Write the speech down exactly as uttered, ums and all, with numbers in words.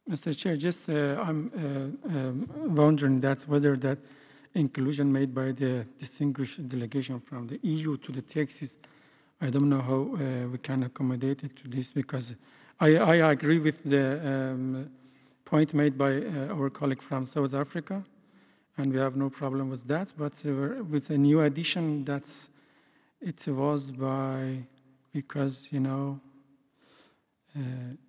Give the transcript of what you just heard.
Mister Chair, just uh, I'm uh, um, wondering that whether that inclusion made by the distinguished delegation from the E U to the taxes, I don't know how uh, we can accommodate it to this, because I, I agree with the um, point made by uh, our colleague from South Africa, and we have no problem with that. But uh, with a new addition, that's it was by because you know. Uh,